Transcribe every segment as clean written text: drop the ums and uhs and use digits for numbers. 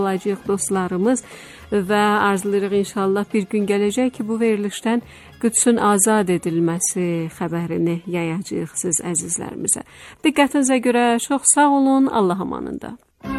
olacağıq dostlarımız və arzulayırıq inşallah bir gün gələcək ki, bu verilişdən Qüdsün azad edilməsi xəbərini yayacağıq siz əzizlərimizə. Diqqətinizə görə çox sağ olun, Allah amanında.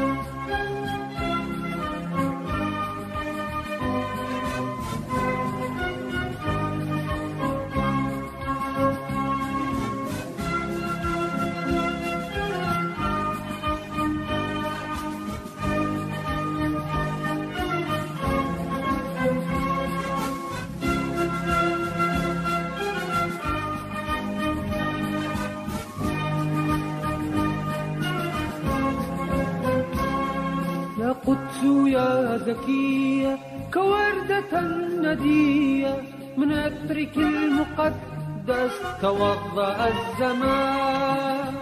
قدس يا زكية كوردة ندية من عطرك المقدس توضأ الزمان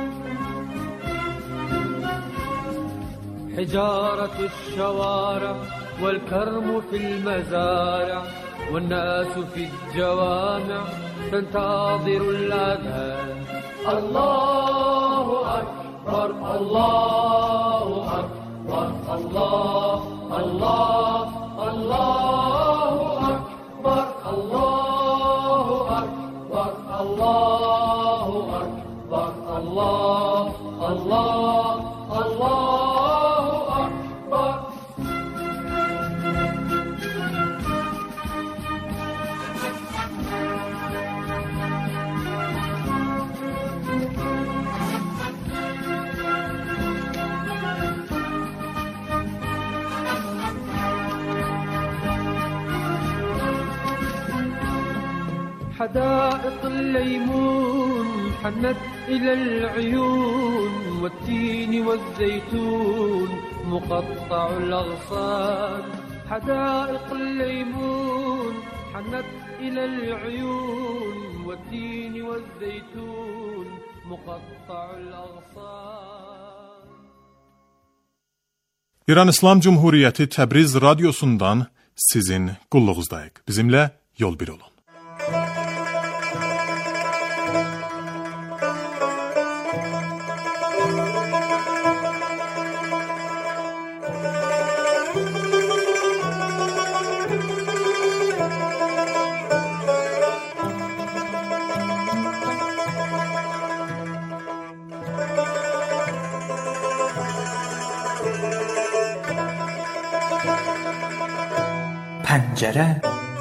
حجارة الشوارع والكرم في المزارع والناس في الجوامع تنتظر الأذان الله أكبر الله أكبر الله الله الله أكبر الله أكبر الله أكبر الله الله الله أكبر حدائق الليمون حنت إلى العيون والتين والزيتون مقطع الأغصان حدائق الليمون حنت إلى العيون والتين والزيتون مقطع الأغصان. İran İslam Cumhuriyeti Təbriz radyosundan sizin qulluğuzdayıq. Bizimlə yol bir olun. پنجره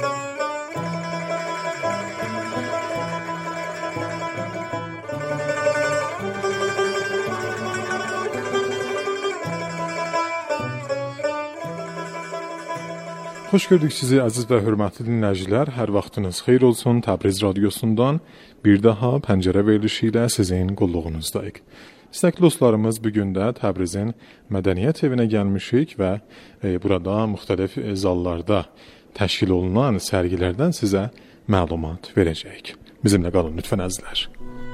Xoş gördük sizi əziz və hörmətli dinləyicilər. Hər vaxtınız xeyir olsun. Təbriz radiosundan bir daha pəncərə verilişi ilə sizin qulluğunuzdayıq. İstəkli dostlarımız, bugün də Təbrizin Mədəniyyət evinə gəlmişik və burada müxtəlif zallarda təşkil olunan sərgilərdən sizə məlumat verəcəyik. Bizimlə qalın lütfən əzizlər.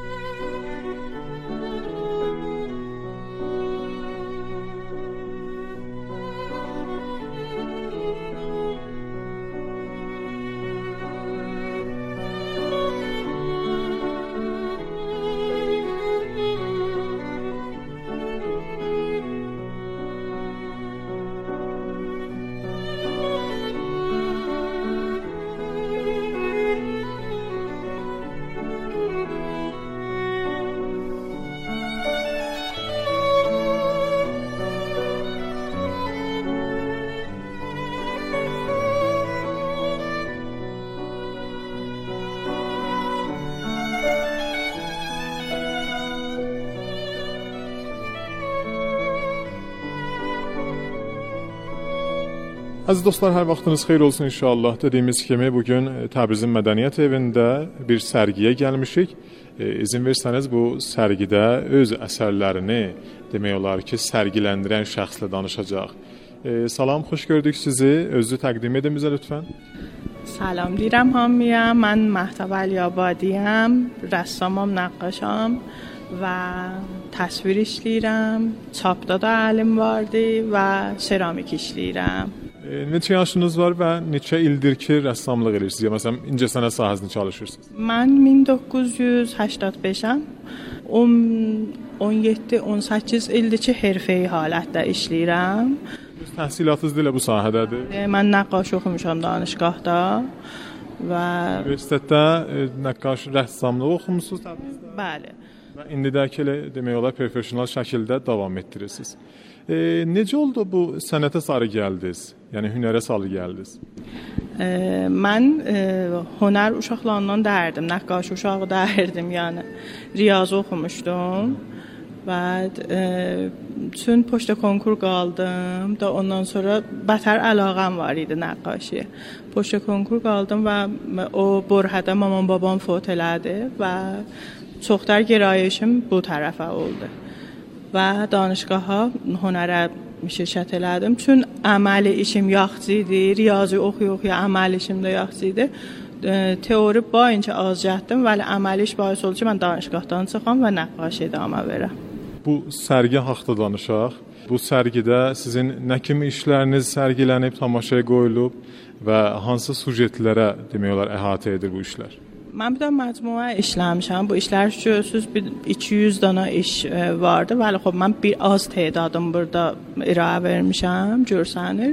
Əziz dostlar, hər vaxtınız xeyir olsun inşallah. Dediyimiz kimi bugün Təbrizin Mədəniyyət evində bir sərgiyə gəlmişik. İzin versəniz bu sərgidə öz əsərlərini demək olar ki, sərgiləndirən şəxslə danışacaq. Salam, xoş gördük sizi. Özünüzü təqdim edin bizə lütfən. سلام دیرم حامیم. من مهتاب علی‌آبادیم، رسامم، نقاشم و تصویر işləyirəm, çapda da əlim vardı və seramik işləyirəm. Neçə yaşınız var və neçə ildir ki, rəssamlıq edirsiniz? Ya məsələn, incəsənət sahəsində çalışırsınız? Mən 1985-əm. 17-18 ildir ki, hərfəyi halətdə işləyirəm. Təhsilatınız da elə bu sahədədir? Mən nəqqaş oxumuşam danışqahda və universitetdə nəqqaş rəssamlıq oxumusunuz Təbrizdə? bəli. Və indidəki elə demək olar professional şəkildə davam etdirirsiniz. Necə oldu bu sənətə sarı gəldiniz? Yəni hünərə sarı gəldiniz? Mən hünər uşaqlarından dərdim, nəqqaş uşağı dərdim, yəni riyazi oxumuşdum. بعد چون پشت کنکور qaldım da ondan sonra bətər əlaqəm var idi nəqqaşiyə. Puşta konkur qaldım və o Borhədə mamam babam fot elədi və çoxlar gərayişim bu tərəfə oldu. Və danışqaha hünərə şirkət elədim. Çün əməli işim yaxşı idi, riyazi oxuya əməli işim də yaxşı idi. Teori boyunca az cəhdim, vəli əməli iş bais oldu ki, mən danışqahdan çıxam və nəqqaşi idamə verəm. Bu sərgi haqqında danışaq. Bu sərgidə sizin nə kimi işləriniz sərgilənib, tamaşaya qoyulub və hansı sujetlərə demək olar əhatə edir bu işlər? Mən bir də məcmuə işləmişəm. Bu işlər görürsüz 200 dana iş vardı. Vəli xop mən bir az tədadım burada irayə vermişəm, görsənir.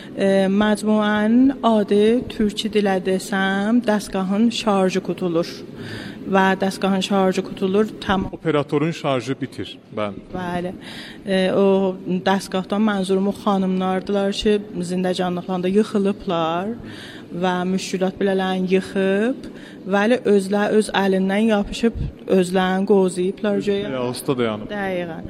Məcmuənin adı türkçə dilə desəm, dəstgahın şarjı qutulur. Və dəstgahın şarjı qutulur. Operatorun şarjı bitir. Bəli. O dəstgahdan mənzurum o xanımlardılar ki, zindəcanlıqlarında yıxılıblar və müşkülat bilələrini yıxıb, vəli özlər öz əlindən yapışıb özlərini qozuyublar. Usta dayanıb. Dəqiqən.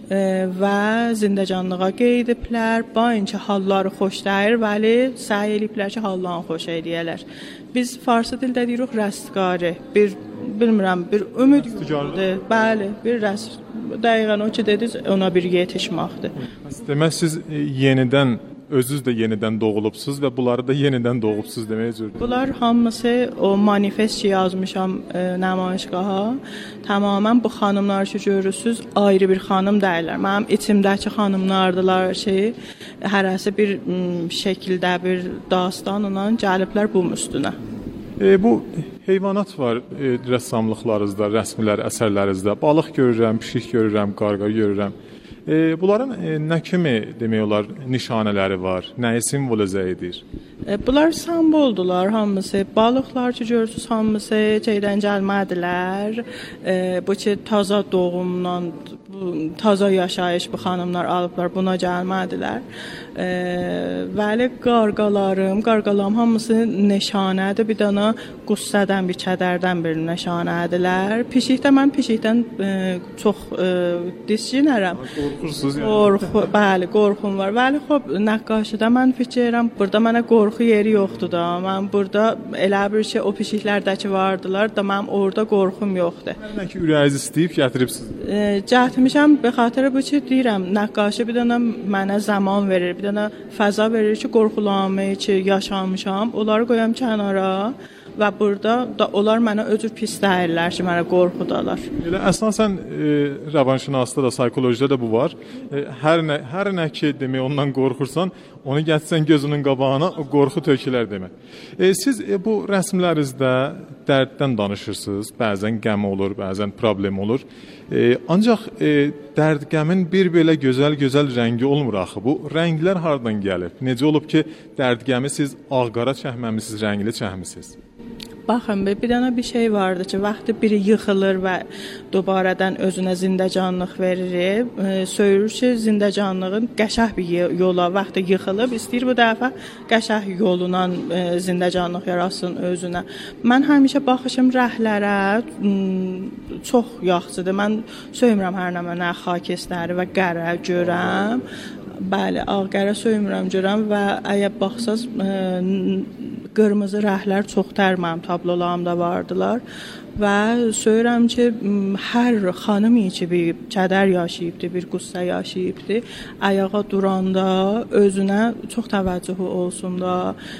Və zindəcanlığa qeydiblər, bayınca halları xoş deyir, vəli səy eləyiblər ki, hallarını xoş eləyələr. Biz farsı dildə deyirik rəstqari, bilmirəm, bir ümid yurdudur. Bəli, bir rəst. Dəqiqən o ki dediniz, ona bir yetişməkdir. Demək siz yenidən özünüz də yenidən doğulubsuz və bunları da yenidən doğubsuz demək cürdür. Bunlar hamısı o manifest ki yazmışam nəmayişgaha. Tamamilə bu xanımlar ki görürsüz, ayrı bir xanım deyirlər. Mənim içimdəki xanımlardılar ki, hərəsi bir şəkildə bir dastanla gəliblər bu üstünə. Bu heyvanat var rəssamlıqlarınızda, rəsmlər, əsərlərinizdə. Balıq görürəm, pişik görürəm, qarğa görürəm. Bunların nə kimi demək olar nişanələri var? Nəyi simvolizə edir? Bunlar simvoldular hamısı. Balıqlar ki görürsüz hamısı şeydən gəlmədilər. Bu ki taza doğumdan, taza yaşayış bu xanımlar alıblar, buna gəlmədilər. Vəli qarqalarım hamısı nişanədir. Bir dana qüssədən, bir kədərdən bir nişanədirlər. Pişikdən çox discinərəm. Qorxursuz yəni. Bəli, qorxum var. Vəli xop nəqqaşıda mən fikirəm, burada mənə qorxu yeri yoxdur da. Mən burada elə bir şey o pişiklərdəki vardılar da, mənim orada qorxum yoxdur. Bəlkə ürəyiniz istəyib gətiribsiniz. Gətirmişəm be xatirə bu ki deyirəm, nəqqaşı bir dənə mənə zaman verir, bir dənə fəza verir ki, qorxulanmı ki yaşamışam, onları qoyam kənara. Və burada da onlar mənə öcür pis deyirlər ki, mənə qorxudalar. Elə əsasən rəvanşünasda da, psixologiyada da bu var. Hər nə ki demək ondan qorxursan, onu gətirsən gözünün qabağına, o qorxu tökülər demək. Siz bu rəsmlərinizdə dərddən danışırsınız. Bəzən qəm olur, bəzən problem olur. Ancaq dərd qəmin bir belə gözəl rəngi olmur axı. Bu rənglər hardan gəlib? Necə olub ki, dərd qəmi siz ağ-qara çəkməmisiniz, rəngli çəkmisiniz? Baxın, bir dənə bir şey vardı ki, vaxtı biri yıxılır və dobarədən özünə zindəcanlıq verir. Söyür ki, zindəcanlığın qəşəh bir yola vaxtı yıxılıb, istəyir bu dəfə qəşəh yolundan zindəcanlıq yaratsın özünə. Mən həmişə baxışım rəhlərə çox yaxşıdır. Mən söymürəm hər nə mənə xakestəri və qərə görəm. Bəli, ağ-qərə söymürəm görəm və əgər baxsaz qırmızı rəhlər çoxdur mənim tablolarımda vardılar və söyürəm ki, hər xanım ki bir kədər yaşayıbdı, bir qüssə yaşayıbdı, ayağa duranda özünə çox təvəccühü olsun da,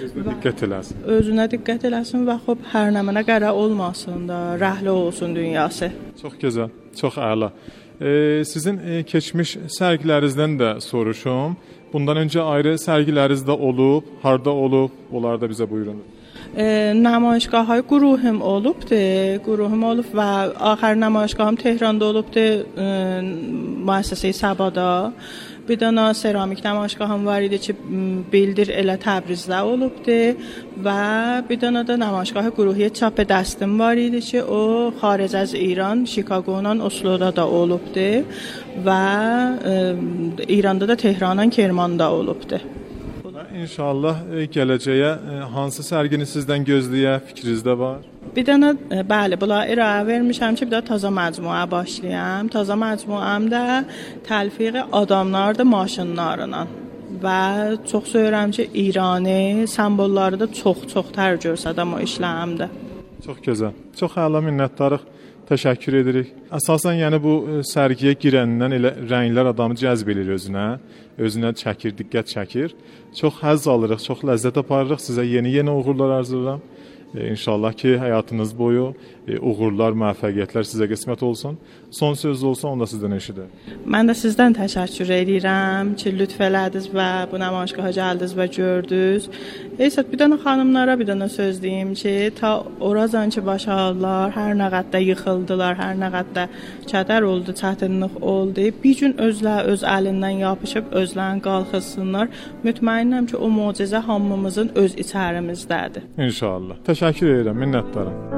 özünə diqqət eləsin və xop hər nə mənə qərə olmasın da, rəhli olsun dünyası. Çox gözəl, çox əla. Sizin keçmiş sərgilərinizdən də soruşum. Bundan öncə ayrı sərgiləriniz də olub, harda olub? Onları da bizə buyurun. نمایشگاه‌های گروهم olubdu. Guruhum olub və axır namaişgahım Tehranda olubdu, müəssisəyə Sabada Bir dənə seramik namaşgahım var idi ki, bildir elə Təbrizdə olubdu və bir dənə də namaşgah Guruhiyyət çap dəstim var idi ki, o xaric az İran, Şikaqodan Osloda da olubdu və İranda da Tehrandan Kermanda olubdu. İnşallah gələcəyə hansı sərgini sizdən gözləyə fikrinizdə var? Bir dənə bəli, bula irayə vermişəm ki, bir də təzə məcmuə başlayam. Təzə məcmuəm də təlfiq adamlardır maşınlarla və çox söyürəm ki, İrani simvolları da çox tər görsədəm o işlərimdə. Çox gözəl. Çox əla, minnətdarıq. Təşəkkür edirik. Əsasən yəni bu sərgiyə girəndən elə rənglər adamı cəzb edir özünə çəkir, diqqət çəkir. Çox həzz alırıq, çox ləzzət aparırıq. Sizə yeni uğurlar arzulayıram. İnşallah ki, həyatınız boyu uğurlar, müvəffəqiyyətlər sizə qismət olsun. Son söz olsa onu da sizdən eşidək. Mən də sizdən təşəkkür edirəm ki, lütf elədiniz və bu namaşgaha gəldiniz və gördünüz. Eysət, bir dənə xanımlara bir dənə söz deyim ki, ta oradan ki başardılar, hər nə qədər yıxıldılar, hər nə qədər kədər oldu, çətinlik oldu. Bir gün öz əlindən yapışıb özlərini qalxızsınlar. Mütməinnəm ki, o möcüzə hamımızın öz içərimizdədir. İnşallah. Təşəkkür edirəm, minnətdaram.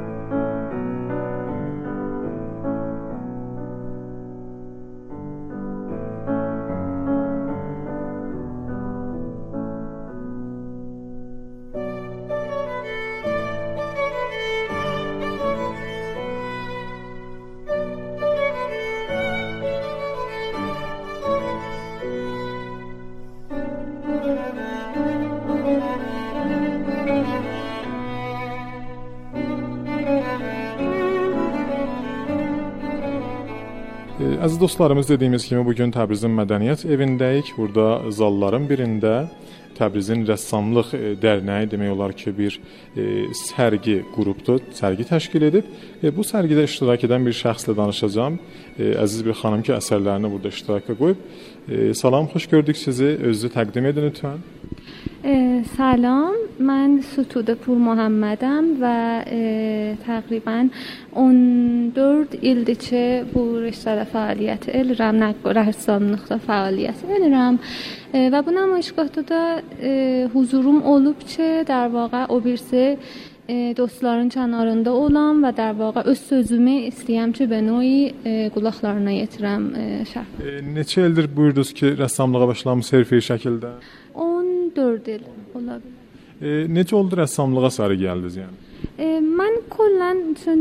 Əziz dostlarımız, dediyimiz kimi bugün Təbrizin Mədəniyyət evindəyik. Burada zalların birində Təbrizin Rəssamlıq Dərnəyi demək olar ki, bir sərgi qrupdur, sərgi təşkil edib. Bu sərgidə iştirak edən bir şəxslə danışacağım. Əziz bir xanım ki, əsərlərini burada iştiraka qoyub. Salam, xoş gördük sizi. Özünüzü təqdim edin lütfən. سلام، من ستوده پور محمدم و تقریبا 14 ildir ki, bu rəssamlıq fəaliyyəti edirəm, rəssamlıqda fəaliyyət edirəm və bu namaişgahda da huzurum olub ki, در واقع o birisi dostların kənarında olam və در واقع öz sözümü istəyəm ki, به نوعی qulaqlarına yetirəm şərh. Neçə ildir buyurdunuz ki, rəssamlığa başlamısınız hərfi şəkildə? 14 il ola bilər. Necə oldu rəssamlığa sarı gəldiniz yəni? من کلا چون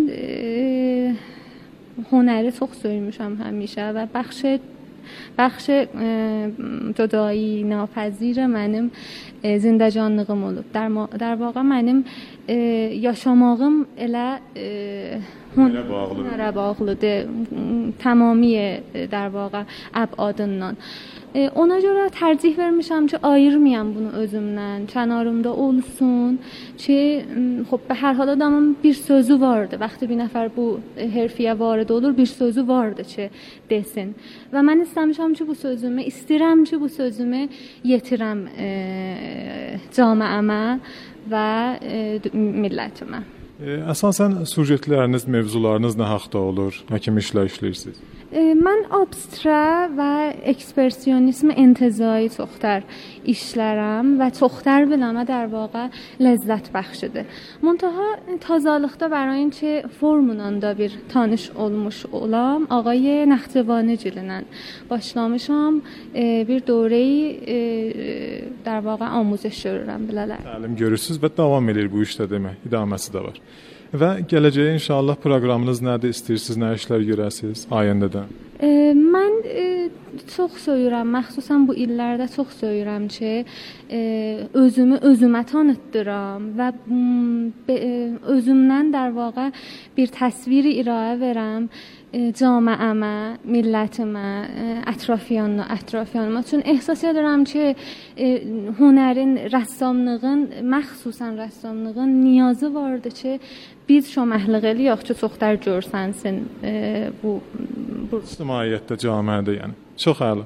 هنری çox söymüşəm həmişə və بخش جدایی ناپذیر mənim زنده‌جانlığım olub. در واقع mənim yaşamağım elə hünərə bağlıdır. Tamamiyə در واقع əbadından. Ona görə tərcih vermişəm ki, ayırmayam bunu özümdən, kənarımda olsun ki, خب به هر حال adamın bir sözü vardı. Vaxtı bir nəfər bu hərfiyə varid olur, bir sözü vardı ki, desin. Və mən istəmişəm ki, bu sözümü, istəyirəm ki, bu sözümü yetirəm cəmiyyəmə və millətimə. Əsasən sujetləriniz, mövzularınız nə haqqda olur? Nə kimi işlər işləyirsiniz? من abstrakt və ekspressionizm انتزاعی çoxtər işlərəm və çoxtər biləmə در واقع ləzzət bəxşidir. Muntaha tazalıqda برای اینکه formla da bir tanış olmuş olam, آقای نخجوانی ilə başlamışam. Bir dövrəyi در واقع آموزش görürəm bilələr. Təlim görürsüz və davam edir bu işdə demək, idaməsi də var. Və gələcəyə inşallah proqramınız nədir, istəyirsiniz, nə işlər görəsiniz ayəndədən? Mən çox söyürəm, məxsusən bu illərdə çox söyürəm ki, özümü özümə tanıtdıram və özümdən در واقع bir təsviri irayə verəm cəmiyyəmə, millətimə, ətrafyanıma. Çünki ehsas edirəm ki, hünərin, rəssamlığın, məxsusən rəssamlığın niyazı vardı ki, biz şöməhliq eləyək ki, çoxlar görsənsin bu ictimaiyyətdə, cəmiyyədə yəni. Çox əla.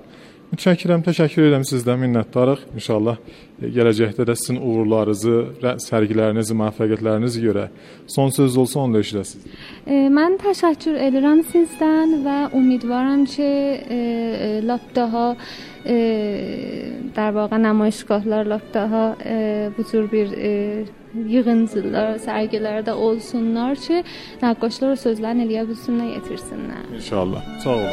Təşəkkür edirəm sizdən, minnətdarıq. İnşallah gələcəkdə də sizin uğurlarınızı, sərgilərinizi, müvəffəqiyyətlərinizi görə son söz olsa onu da eşidəsiniz. Mən təşəkkür edirəm sizdən və ümidvaram ki, lap daha در واقع نمایشگاهlar lap daha bu tür bir yığıncılar, sərgilərdə olsunlar ki, nəqqaşlar o sözlərini eləyə bilsinlər, yetirsinlər. İnşallah. Sağ olun.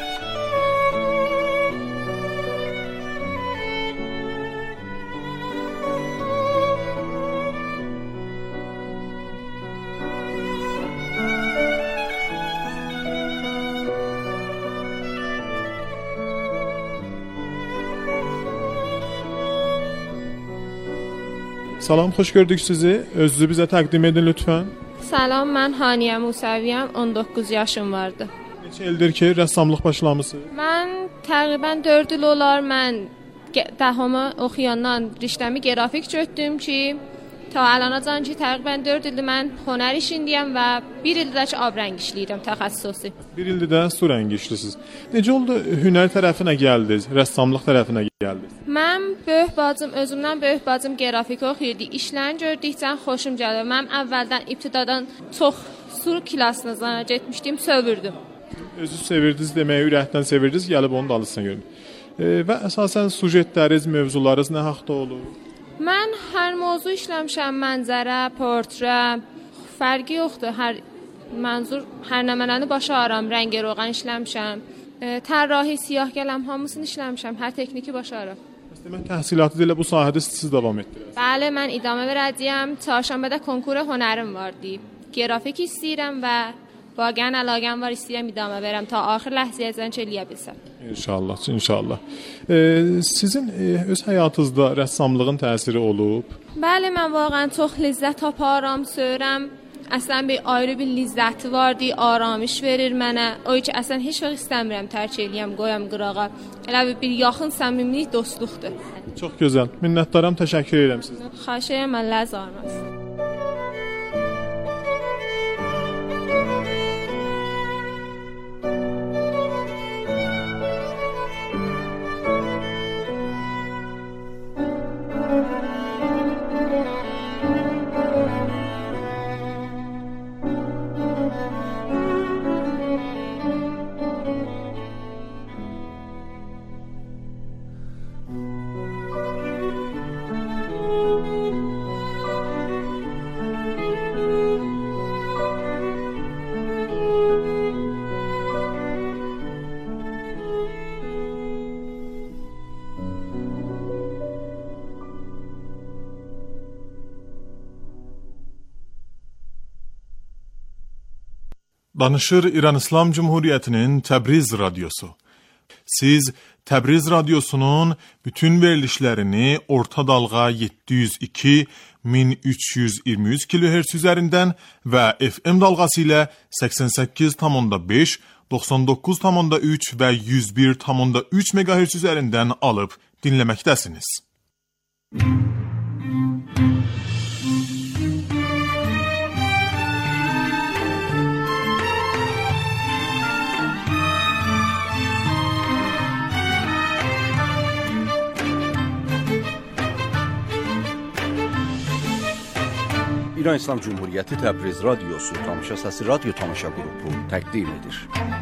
Salam, xoş gördük sizi. Özünüzü bizə təqdim edin lütfən. Salam, mən Haniyə Musaviyəm, 19 yaşım vardı. Neçə ildir ki, rəssamlıq başlamısınız? Mən təqribən 4 il olar mən dəhəmi oxuyandan riştəmi qrafik çötdüm ki, ta alanacan ki, təqribən 4 ildir mən hünər işindəyəm və 1 ildir ki, abrəng işləyirəm təxəssüsü. 1 ildir də su rəngi işləyirsiniz. Necə oldu hünər tərəfinə gəldiniz, rəssamlıq tərəfinə gəldiniz? Mən özümdən böyük bacım qrafik oxuyurdu. İşlərini gördükcə xoşum gəldi. Mən əvvəldən ibtidadan çox su klasına getmişdim, sövürdüm. Özü sevirdiniz deməyə, ürəkdən sevirdiniz, gəlib onu da alırsan görün. Və əsasən sujetləriniz, mövzularınız nə haqda olur? Mən hər mövzu işləmişəm, mənzərə, portre, fərqi yoxdur. Hər mənzur, hər nəmənəni başa aram, rəng roğan işləmişəm. Tərrahi, siyah qələm hamısını işləmişəm, hər texniki başa aram. Demək təhsilatınızı elə bu sahədə siz davam etdirirsiniz. Bəli, mən idamə verəcəyəm. Çarşənbədə konkur hünərim var deyib. Qrafik istəyirəm və واقعا علاقم var, istəyirəm idamə verəm ta axır ləhzəyəcən ki, eləyə bilsəm. İnşallah, inşallah. Sizin öz həyatınızda rəssamlığın təsiri olub? Bəli, mən واقعا çox ləzzət taparam, söyürəm. Əslən bir ayrı bir ləzzəti vardı, aramış verir mənə. O ki, əslən heç vaxt istəmirəm tərk eləyəm, qoyam qırağa. Elə bir yaxın səmimilik, dostluqdur. Çox gözəl. Minnətdaram, təşəkkür edirəm sizə. Xahiş edirəm, mən ləzzarmaz. Danışır İran İslam Cumhuriyeti'nin Təbriz Radyosu. Siz Təbriz Radyosu'nun bütün verilişlerini orta dalga 702 1323 kHz üzerinden ve FM dalgası ile 88,5, 99,3 ve 101,3 MHz üzerinden alıp dinlemektesiniz. İran İslam Cumhuriyeti Təbriz Radyosu Tamaşa Səsi Radyo Tamaşa Qrupu təqdim edir.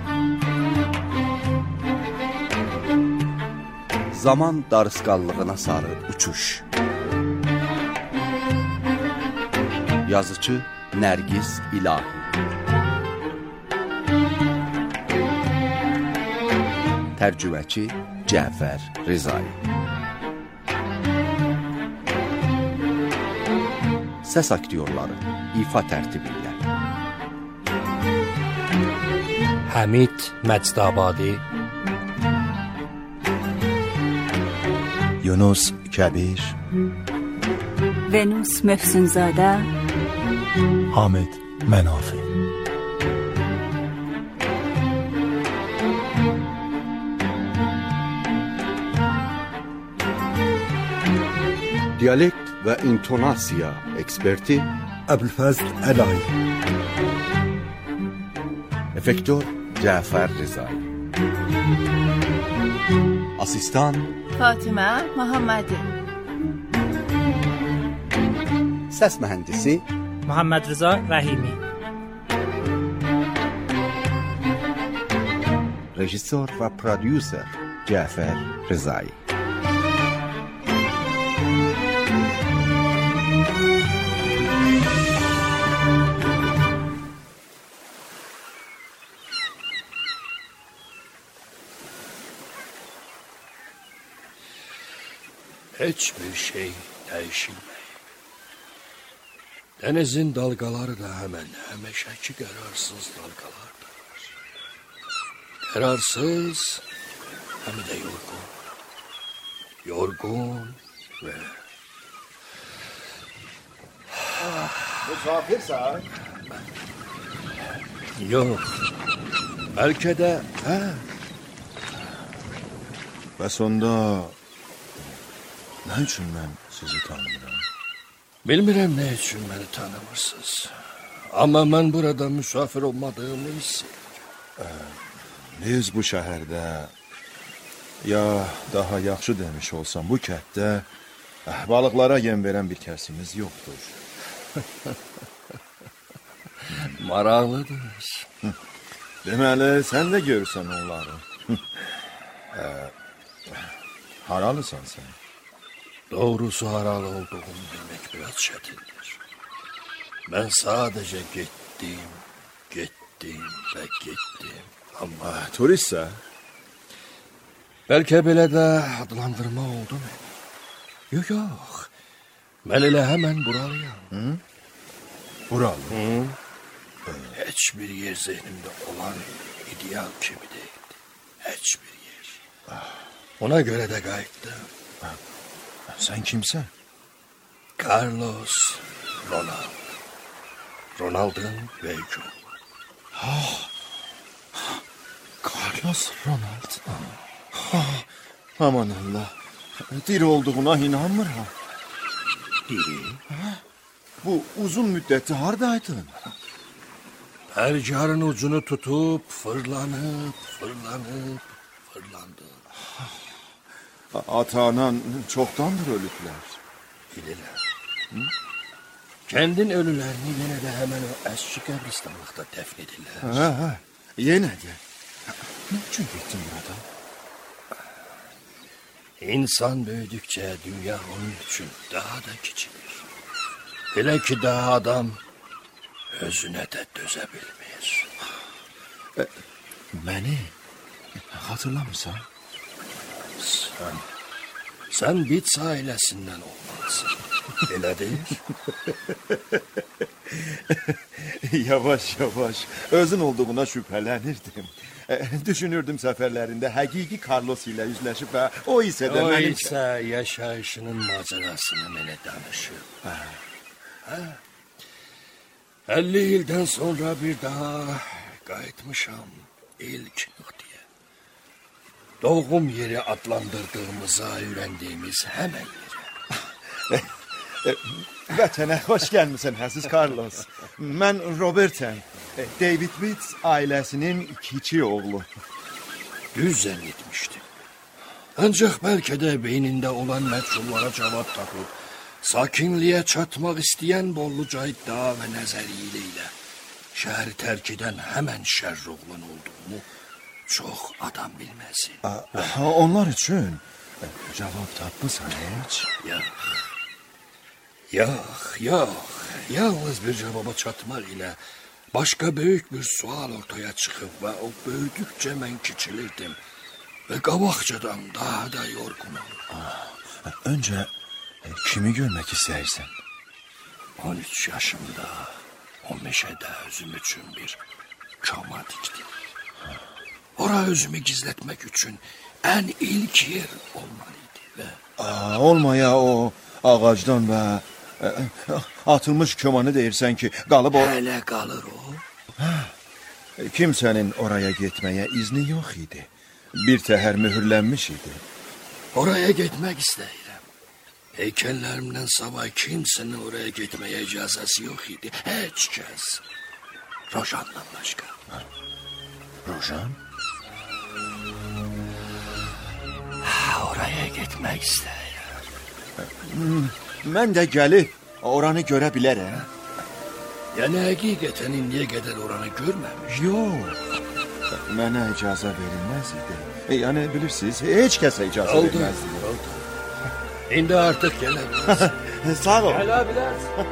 Zaman darısqallığına sarı uçuş. Yazıcı Nərgiz İlahi. Tərcüməçi Cəfər Rizai. Səs aktyorları ifa tərtibi ilə Həmid Məcdabadi, Yunus Kəbir, Venus Məhsunzadə, Hamid Mənafi. Dialekt və intonasiya eksperti Əbülfəzl Əlay. Efektör Cəfər Rizai. Asistan Fatimə Muhammadi. Səs mühəndisi Muhammed Rıza Rəhimi. Rejissor və prodüser Cəfər Rızai. Hiçbir şey değişilmeyip. Denizin dalgaları da hemen həmişəki qərarsız dalgalardır. Qərarsız, hem de yorgun. Yorgun ve... Misafirsən? Yok. Belki de... Bəs onda nə üçün mən sizi tanımıram? Bilmirəm ne için beni tanımırsınız. Ama ben burada misafir olmadığımı hissediyorum. Biz bu şəhərdə, ya daha yaxşı demiş olsam bu kənddə balıqlara yem verən bir kəsimiz yoxdur. Maraqlıdır. Deməli, sən də görürsən onları. Haralısan sen? Doğrusu haralı olduğumu bilmek biraz çetindir. Ben sadece gittim ve gittim. Ama turistsə? Belki belə də adlandırma oldu mu? Yok. Ben elə hemen buralıyam. Hı? Buralı? Hı? Hiçbir yer zihnimde olan ideal kimi değildi. Hiçbir yer. Ona göre de qayıtdım. Sen kimsən? Carlos Ronald. Ronald'ın Veyco. Carlos Ronald. Aman Allah. Diri olduğuna inanmıram. Diri? Bu uzun müddeti hardaydın? Percarın ucunu tutup fırlandım. Ata-anan çoxdandır ölüblər. Bilirəm. Kendin ölülerini yine de hemen o eski qəbristanlıqda dəfn edirlər. Yenə də. Ne üçün getdin burada? İnsan büyüdükçe dünya onun için daha da küçülür. Hele ki daha adam özüne de dözebilmir. Məni hatırlamırsan? Sen Bits ailesinden olmalısın. Öyle değil. Yavaş yavaş özün olduğuna şüphelənirdim. Düşünürdüm səfərlərində həqiqi Carlos ilə üzləşib və o isə də o mənim... isə yaşayışının macerasını mənə danışıb. 50 ildən sonra bir daha qayıtmışam ilk nöqtəyə. Doğum yeri adlandırdığımıza öyrəndiyimiz həmən yerə. Vətənə xoş gəlmisən, Həziz Carlos. Mən Robert'əm. David Bits ailəsinin kiçik oğlu. Düz zənn etmişdim. Ancaq bəlkə də beynində olan məchullara cavab tapıb, sakinliyə çatmaq istəyən bolluca iddia və nəzəriyyə şəhəri tərk edən həmən şərr oğlan olduğumu çox adam bilməsin. Onlar üçün cavab tapmısan heç? Yox. Yalnız bir cevaba çatmaq ilə başka büyük bir sual ortaya çıkıp ve o büyüdükçe mən kiçilirdim ve qabaqcadan daha da yorgunum. Önce kimi görmek istəyirsən? 13 yaşımda o meşede özüm için bir kama diktim. Ora özümü gizletmek için en ilk yer olmalıydı ve... Olmaya o ağacdan ve atılmış kömanı deyirsən ki, qalıb o... Hələ qalır o. Kimsenin oraya gitmeye izni yok idi. Bir təhər mühürlənmiş idi. Oraya gitmek istəyirəm. Heykellerimden savay kimsenin oraya gitmeye icazəsi yok idi. Heç kəs. Rojan'dan başka. Rojan? oraya gitmek isterim. Mən də gəlib oranı görə bilərəm. Yəni həqiqətən indiyə qədər oranı görməmiş. Yox. Mənə icazə verilməz idi. Yəni bilirsiniz, heç kəsə icazə verilməz idi. Oldu. İndi artıq gələ bilərsən. Sağ ol. Gələ bilərsən.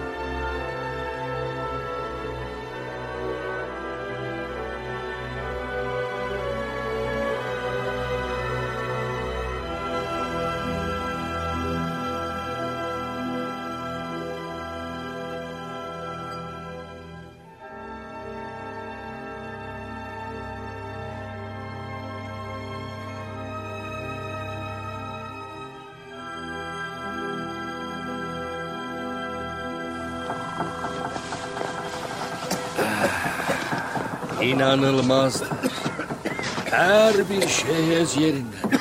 İnanılmazdır. Her bir şey öz yerindedir.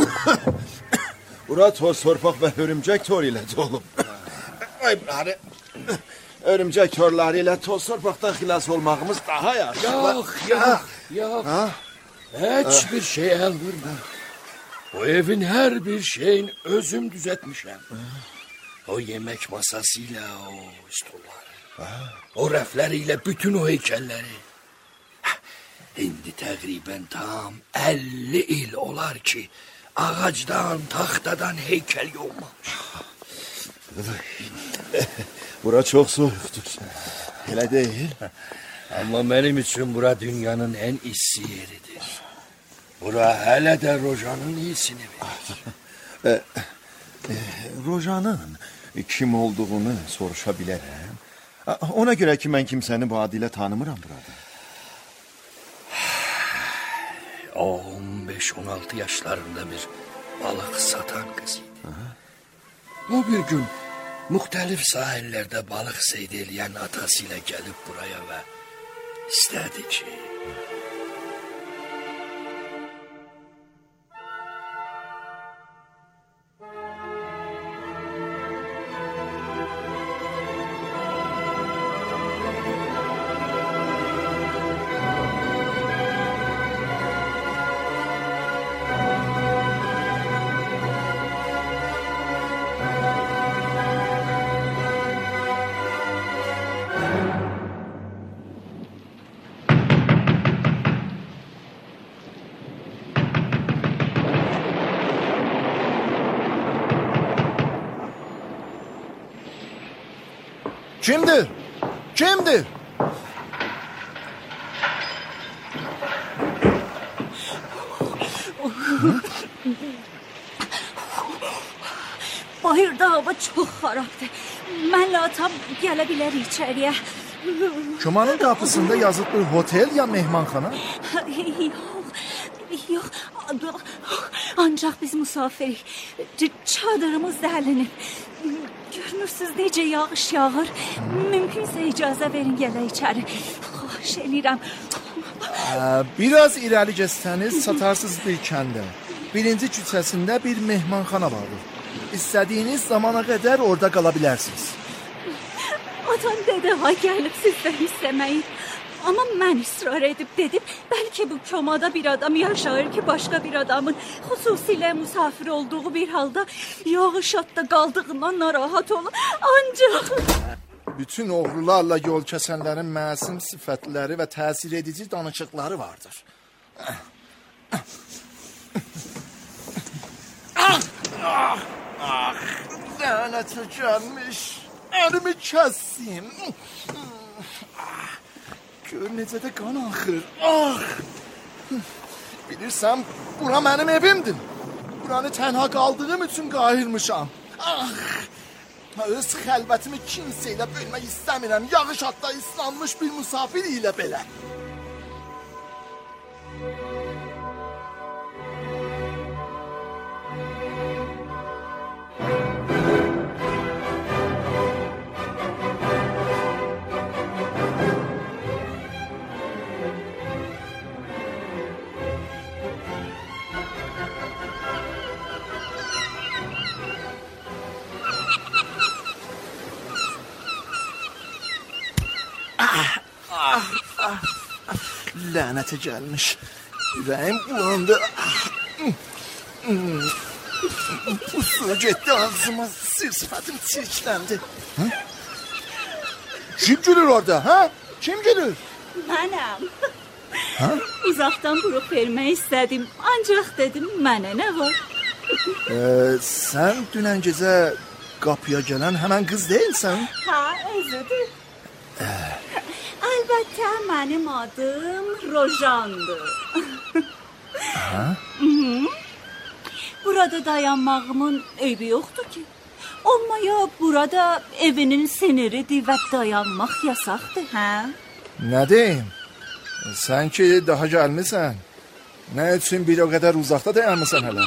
Bura toz torpaq və hörümcək tor ilə dolub. Ay bari. Örümcək torları ilə toz torpaqdan xilas olmağımız daha yaxşı. Yok. Hiç bir şey el vurma. Bu evin her bir şeyin özüm düzeltmişim. O yemek masasıyla o stolları. O raflarıyla bütün o heykelleri. Şimdi təqribən tam 50 il olar ki, ağacdan, taxtadan heykel yoxmamış. Bura çox soyuqdur. Elə deyil. Amma mənim üçün bura dünyanın ən issi yeridir. Bura hələ də Rojanın iyisini verir. Rojanın kim olduğunu soruşa bilərəm. Ona görə ki, mən kimsəni bu adı ilə tanımıram burada. O 15-16 yaşlarında bir balık satan kızıydı. O bir gün muhtelif sahillerde balık seydeleyen atasıyla gelip buraya ve istedi ki... Kimdir? Kimdir? Bayırda hava çox xarabdır. Mənlə atam gələ bilər içəriyə. Komanın qapısında yazıb bir hotel ya mehmanxana? Yox. Ancaq biz müsafirik. Çadırımız dəlinib. Görmürsünüz necə yağış yağır. Mümkünsə icazə verin gələ içəri. Xahiş edirəm. Biraz irəli geçsəniz satarsız bir kəndə. Birinci küçəsində bir mehmanxana vardır. İstədiyiniz zamana qədər orada qala bilərsiniz. Atam dedi ha gəlib sizdən istəməyin. Amma mən israr edib dedim, bəlkə bu komada bir adam yaşayır ki, başqa bir adamın xüsusilə musafir olduğu bir halda yağış altında qaldığından narahat olur. Ancaq... Bütün oğrularla yol kəsənlərin məsum sifətləri və təsir edici danışıqları vardır. Lənətə gəlmiş, əlimi kəssin. Gör necə də qan axır. Bilirsəm, bura mənim evimdir. Buranı tənha qaldığım üçün qayırmışam. Öz xəlvətimi kimsə ilə bölmək istəmirəm. Yağış hatta islanmış bir musafir ilə belə. Lənətə gəlmiş. Ürəyim bulandı. Bu su getdi ağzıma, sifətim çirkləndi. Kim gülür orada, ha? Kim gülür? Mənəm. Ha? Uzaqdan vuruq vermək istədim, ancaq dedim mənə nə var? Sən dünən gecə qapıya gələn həmən qız deyilsən? Ha, özüdür. Əlbəttə mənim adım Rojandır. Ha? Burada dayanmağımın eybi yoxdur ki. Olmaya burada evinin siniridir və dayanmaq yasaqdır, hə? Nə deyim? Sən ki daha gəlmisən. Nə üçün bir o qədər uzaqda dayanmısan hələ?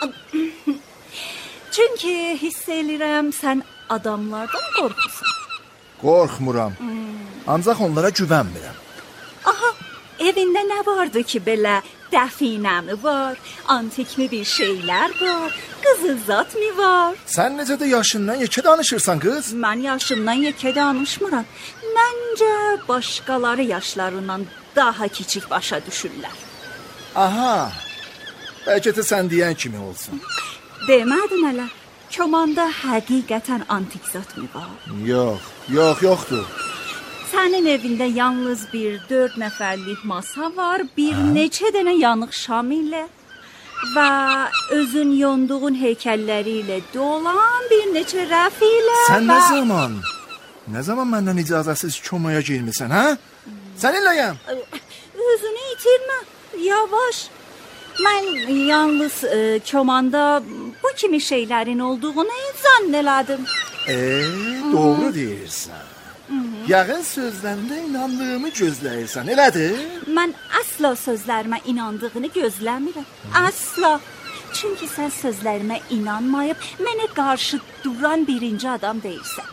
Çünki hiss edirəm sən adamlardan qorxursan. Qorxmuram. Ancaq onlara güvənmirəm. Aha, evində nə vardı ki belə? Dəfinəmi var, antikmi bir şeylər var, qızıl zat mı var? Sən necə də yaşından yekə danışırsan qız? Mən yaşımdan yekə danışmıram. Məncə başqaları yaşlarından daha kiçik başa düşürlər. Aha, bəlkə də sən deyən kimi olsun. Demədin hələ, komanda həqiqətən antik zat mı var? Yoxdur. Sənin evində yalnız bir 4 nəfərlik masa var, bir neçə dənə yanıq şam ilə və özün yonduğun heykəlləri ilə dolan bir neçə rəf ilə. Sən nə zaman məndən icazəsiz komaya girmisən, hə? Səninləyəm. Özünü itirmə, yavaş. Mən yalnız komanda bu kimi şeylərin olduğunu zənn elədim. Doğru deyirsən. Yağın sözlərində inandığımı gözləyirsən, elədir? Mən əsla sözlərimə inandığını gözləmirəm. Əsla. Çünki sən sözlərimə inanmayıb, mənə qarşı duran birinci adam deyilsən.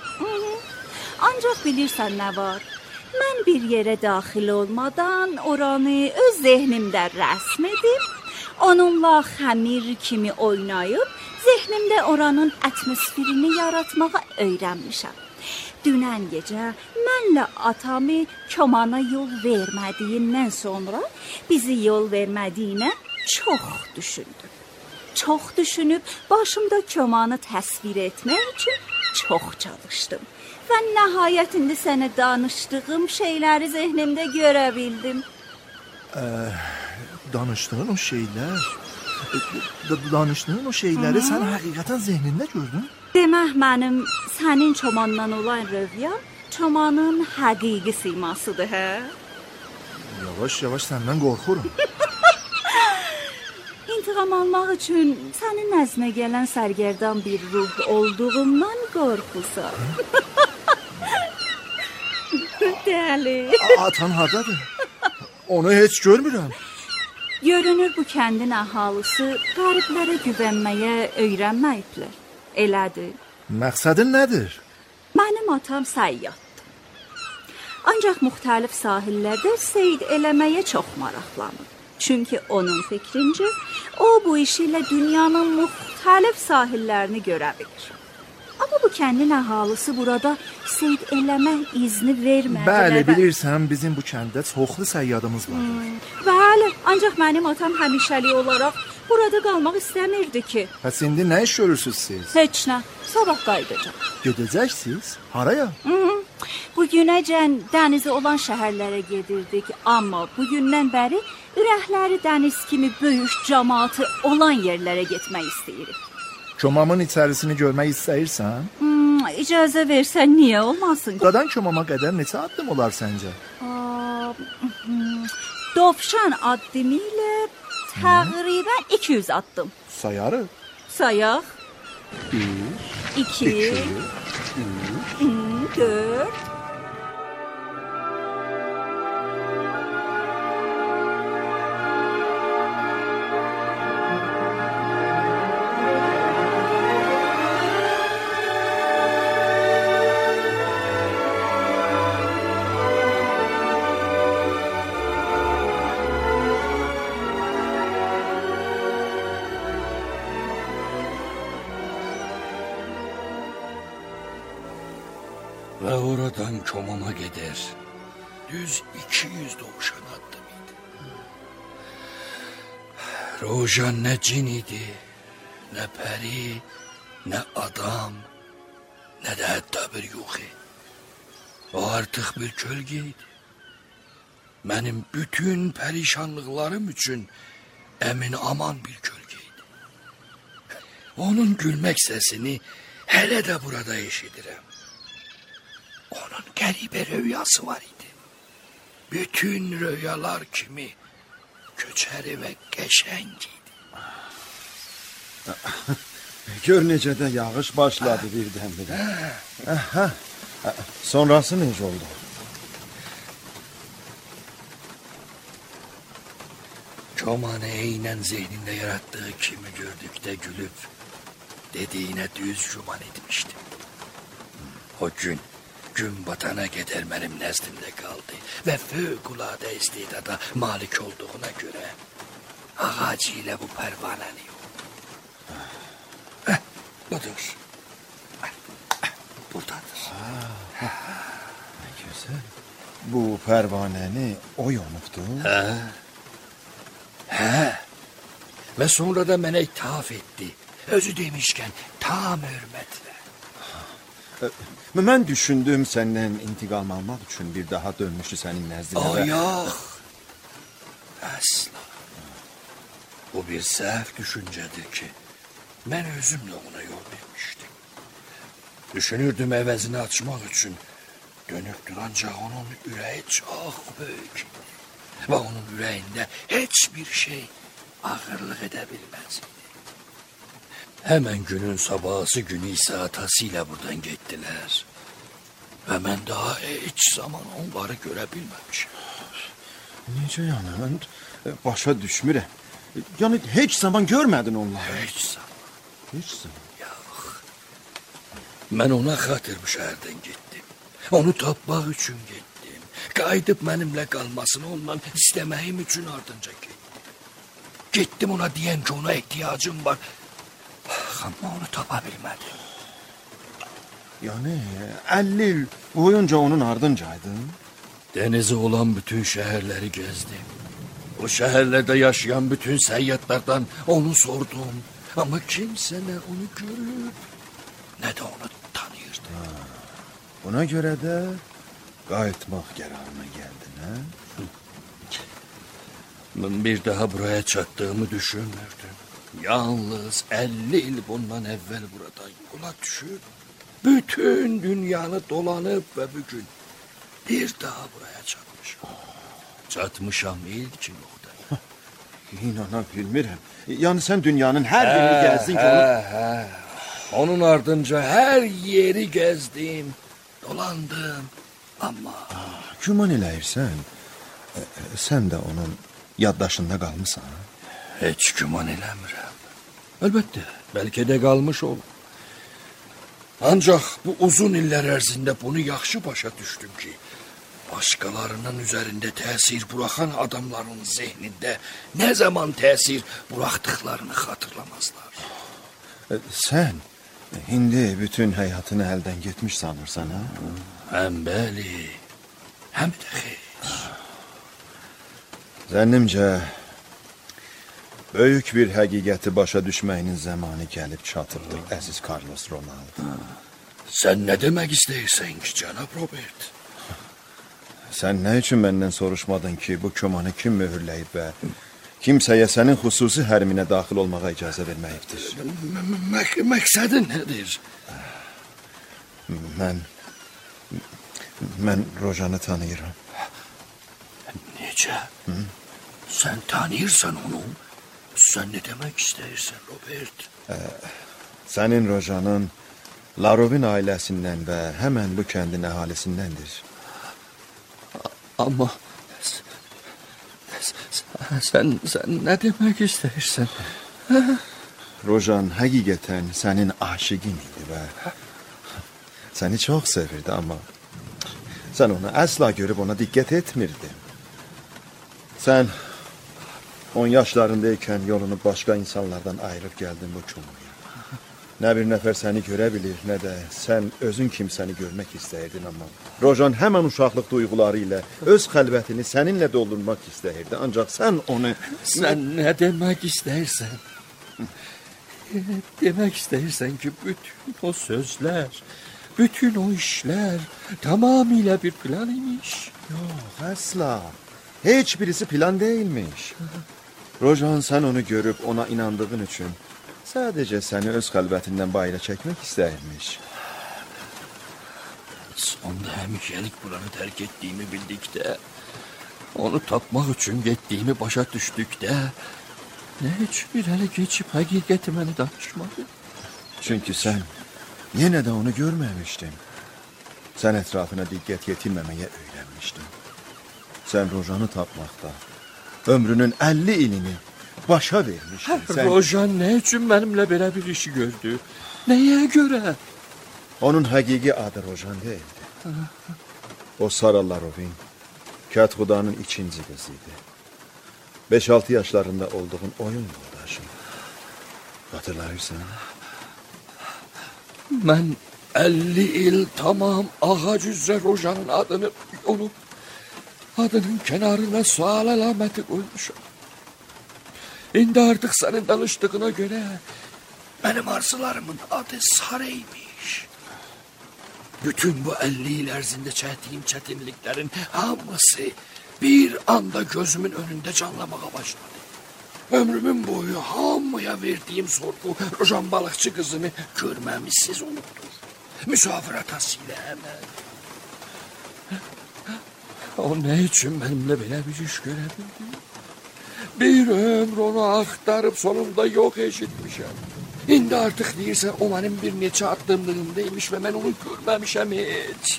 Ancaq bilirsən nə var? Mən bir yerə daxil olmadan oranı öz zehnimdə rəsm edib, onunla xəmir kimi oynayıb, zehnimdə oranın atmosferini yaratmağa öyrənmişəm. Dünən gecə mənlə atamı komana yol vermədiyindən sonra bizi yol vermədiyinə çox düşündüm. Çox düşünüb başımda komanı təsvir etmək üçün çox çalışdım. Və nəhayətində sənə danışdığım şeyləri zehnimdə görə bildim. Danışdığın o şeyləri sən həqiqətən zehnində gördün? Demək mənim sənin çomandan olan röviyam çomanın həqiqi simasıdır, hə? Yavaş səndən qorxuram. İntiqam almaq üçün sənin nəzmə gələn sərgərdan bir ruh olduğumdan qorxusan. Dəli. Atan hardadır? Onu heç görmürəm. Görünür bu kəndin əhalisi qəriblərə güvənməyə öyrənməyiblər. Elədir. Məqsədin nədir? Mənim atam səyyaddır. Ancaq müxtəlif sahillərdə seyid eləməyə çox maraqlanır. Çünki onun fikrincə, o bu işi ilə dünyanın müxtəlif sahillərini görə bilir. Amma bu kəndin əhalisi burada seyid eləmək izni vermədilər. Bəli, bilirsən, bizim bu kəndə çoxlu səyyadımız var. Bəli, ancaq mənim atam həmişəlik olaraq burada qalmaq istəmirdi ki. Bəs indi nə iş görürsünüz siz? Heç nə, sabah qayıdacaq. Gedəcəksiniz? Haraya? Bugünəcən dənizi olan şəhərlərə gedirdik, amma bugündən bəri ürəkləri dəniz kimi böyük cəmaatı olan yerlərə getmək istəyirik. Komamın içərisini görmək istəyirsən? İcazə versən niyə olmasın? Buradan komama qədər neçə addım olar səncə? Dovşan addımı ilə təqribən 200 addım. Sayarıq. Sayaq. 1, 2, 3, 4. Və oradan komama gedər. Düz 200 dovşan addım idi. Rojan ne cin idi, ne peri, ne adam, ne de hatta bir yuxi. O artıq bir kölgeydi. Mənim bütün perişanlıqlarım üçün əmin aman bir kölgeydi. Onun gülmək səsini hələ də burada eşidirəm. Onun qəribə rüyası var idi. Bütün rüyalar kimi köçəri və qəşəng idi. Gör necə də yağış başladı birdən-birə. Sonrası necə oldu? Komanı eynən zehnində yarattığı kimi gördükdə gülüb, dediğine düz güman etmiştim. O gün batana qədər mənim nəzdimdə qaldı və fövqüladə istedada malik olduğuna görə ağacı ilə bu pərvanəni yox. Budur. Buradadır. Ne güzel. Bu pervaneni o yonubdu. Ve sonra da mənə ithaf etdi. Özü demişkən tam hürmətlə. Mən düşündüm senden intikam almak için bir daha dönmüştü senin nezdine. Yox. Asla. Bu bir səhv düşüncedir ki, mən özümlə ona yol vermişdim. Düşünürdüm əvəzini açmaq üçün dönüktür, ancaq onun ürəyi çox böyük idi. Və onun ürəyində heç bir şey ağırlıq edə bilməz idi. Hemen günün sabahısı günü ise atasıyla buradan gittiler. Ve ben daha hiç zaman onları görebilmemişim. Necə yəni? Mən başa düşmürəm. Yani hiç zaman görmedin onları. Hiç zaman. Hiç zaman. Yox. Mən ona xatır bu şəhərdən getdim. Onu tapmaq üçün getdim. Qayıdıb mənimlə qalmasını ondan isteməyim üçün ardınca getdim. Getdim ona deyən ki ona ihtiyacım var. Ama onu tapa bilmədim. Yani 50 yıl boyunca onun ardıncaydın. Denizi olan bütün şehirleri gezdim. O şehirlerde yaşayan bütün seyyatlardan onu sordum. Ama kimse ne onu görüp ne de onu tanıyırdı. Buna göre de qayıtmaq qərarına geldin, ha? Ben bir daha buraya çattığımı düşünmürdüm. Yalnız 50 yıl bundan evvel burada yola düşüp bütün dünyanı dolanıp ve bugün bir daha buraya çatmışım. Çatmışam ilk ki nokta. İnana bilmirəm. Yani sen dünyanın her birini gezdin ki onu... Onun ardınca her yeri gezdim, dolandım ama... Güman eləyirsən, sen de onun yaddaşında qalmısan. Heç güman eləmirəm. Əlbəttə, bəlkə də qalmış olur. Ancaq bu uzun illər ərzində bunu yaxşı başa düşdüm ki, başqalarının üzərində təsir buraxan adamların zehnində nə zaman təsir buraxdıqlarını xatırlamazlar. Sen indi bütün həyatını əldən getmiş sanırsan, ha? Həm bəli, həm də xeyr. Zənnimcə, böyük bir həqiqəti başa düşməyinin zamanı gəlib çatıbdır, əziz Carlos Ronaldo. Sən nə demək istəyirsən ki, cənab Robert? Sən nə üçün məndən soruşmadın ki, bu kömanı kim möhürləyib və kimsəyə sənin xüsusi hərminə daxil olmağa icazə verməyibdir? Məqsədin nədir? Mən Rojanı tanıyıram. Necə? Sən tanıyırsan onu? Sən nə demək istəyirsən, Robert? Sənin Rojanın Larovin ailəsindən və həmən bu kəndin əhalisindəndir. Amma sən nə demək istəyirsən? Rojan həqiqətən sənin aşiqin idi və səni çox sevirdi, amma sən onu əsla görüb ona diqqət etmirdin. Sən 10 yaşlarındaykən yolunu başqa insanlardan ayırıb gəldin bu kömürə. Nə bir nəfər səni görə bilir, nə də sən özün kimsəni görmək istəyirdin, amma Rojan həmən uşaqlıq duyğuları ilə öz xəlvətini səninlə doldurmaq istəyirdi, ancaq sən onu... Sən nə demək istəyirsən? Demək istəyirsən ki, bütün o sözlər, bütün o işlər tamamilə bir plan imiş. Yox, əsla. Heç birisi plan deyilmiş. Rojan sən onu görüb ona inandığın üçün sadəcə səni öz xəlvətindən bayıra çəkmək istəyirmiş. Sonda həmişəlik buranı tərk etdiyimi bildikdə, onu tapmaq üçün getdiyimi başa düşdükdə, nə üçün bir hələ keçib həqiqəti məni danışmadı? Çünki sən yenə də onu görməmişdin. Sən ətrafına diqqət yetirməməyə öyrənmişdin. Sən Rojanı tapmaqda ömrünün 50 ilini başa vermişdin. Rojan nə üçün mənimlə belə bir işi gördü? Nəyə görə? Onun həqiqi adı Rojan deyildi. O Sara Larovin, Kətxudanın ikinci qızıydı. 5-6 yaşlarında olduğun oyun yoldaşın. Hatırlayırsan? Mən 50 il tamam ağac üzrə Rojanın adını yolub, adının kənarına sual əlaməti qoymuşam. İndi artıq sənin danışdığına görə mənim arzularımın adı Saraymış. Bütün bu 50 il ərzində çəkdiyim çətinliklərin hamısı bir anda gözümün önündə canlamağa başladı. Ömrümün boyu hamıya verdiyim sorğu Rojan balıqçı qızını görməmişsiz olubdur. Müsafir atası ilə əməl. O nə üçün mənimlə belə bir iş görə bildi? Bir ömr onu axtarıb sonunda yox eşitmişəm. İndi artıq deyirsən o mənim bir neçə addımlığımdaymış və mən onu görməmişəm heç.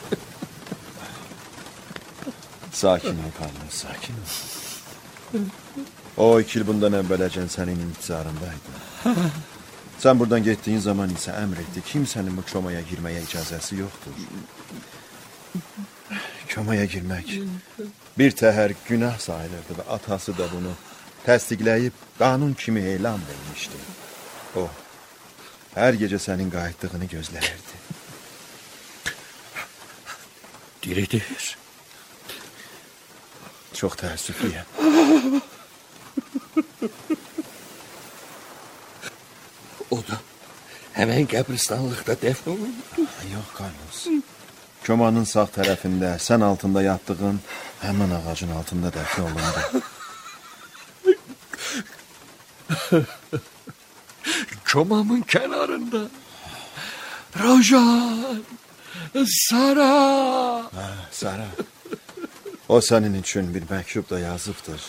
Sakin ol Carlos, sakin ol. O 2 il bundan əvvələcən sənin intizarındaydı. Sən buradan getdiyin zaman isə əmr etdi, kimsənin bu komaya girməyə icazəsi yoxdur. Komaya girmək bir təhər günah sayılırdı və atası da bunu təsdiqləyib qanun kimi elan vermişdi. O, hər gecə sənin qayıtdığını gözləyirdi. Diridir. Çox təəssüflüyəm. O da həmən qəbristanlıqda dəfn olundu. Yox, Carlos. Komanın sağ tərəfində, sən altında yatdığın həmən ağacın altında dəfn olundu. Komamın kənarında. Rojan, Sara. Sara. O sənin üçün bir məktub da yazıbdır.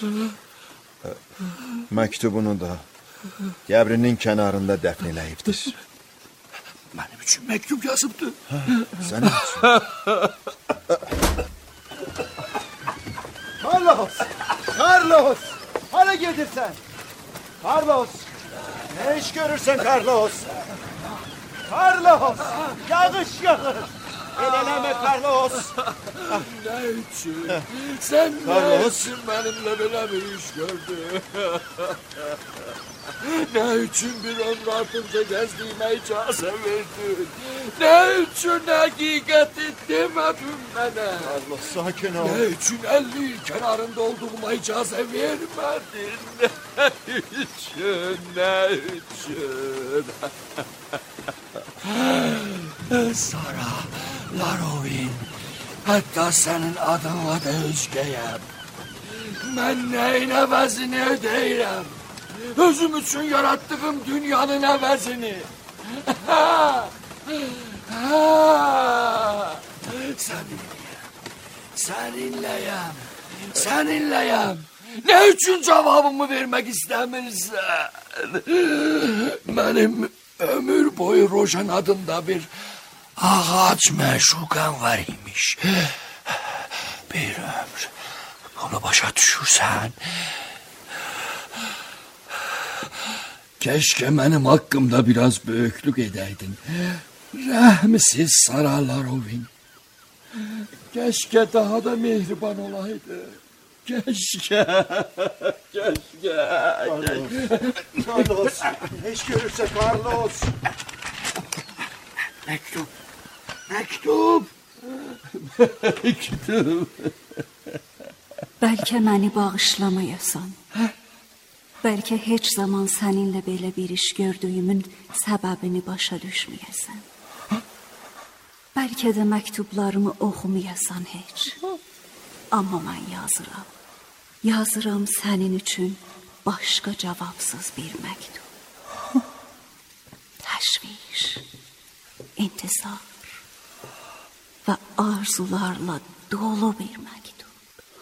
Məktubunu da qəbrinin kənarında dəfn eləyibdir. Mənim üçün məktub yazıbdı. Sənin üçün. Carlos! Hara gedirsən? Carlos! Nə iş görürsən, Carlos? Carlos! Yağış yağır! Eləmə, Carlos! Nə üçün? Sən nə üçün mənimlə belə bir iş gördün? Nə üçün bir ömr ardınca gəzdiyimə icazə verdin? Nə üçün həqiqəti demədin mənə? Carlos, sakin ol. Nə üçün 50 il kənarında olduğuma icazə vermədin? Nə üçün, nə üçün? Sara Larovin, hətta sənin adınla da özgəyəm. Mən nəyin əvəzini ödəyirəm? Özüm üçün yarattığım dünyanın əvəzini. Səninləyəm. Nə üçün cavabımı vermək istəmirsən? Mənim ömür boyu Rojan adında bir ağac məşuqam var imiş. Bir ömr. Onu başa düşürsən. Keşke mənim haqqımda biraz böyüklük edəydin. Rəhmsiz Sara Larovin. Keşke daha da mehriban olaydı. Keşke. Carlos, ne iş görürse Carlos. Məktub. Bəlkə məni bağışlamayasan. Bəlkə heç zaman səninlə belə bir iş gördüyümün səbəbini başa düşməyəsən. Bəlkə də məktublarımı oxumayasan heç. Amma mən yazıram. Yazıram sənin üçün başqa cavabsız bir məktub. Təşviş, intizar və arzularla dolu bir məktub.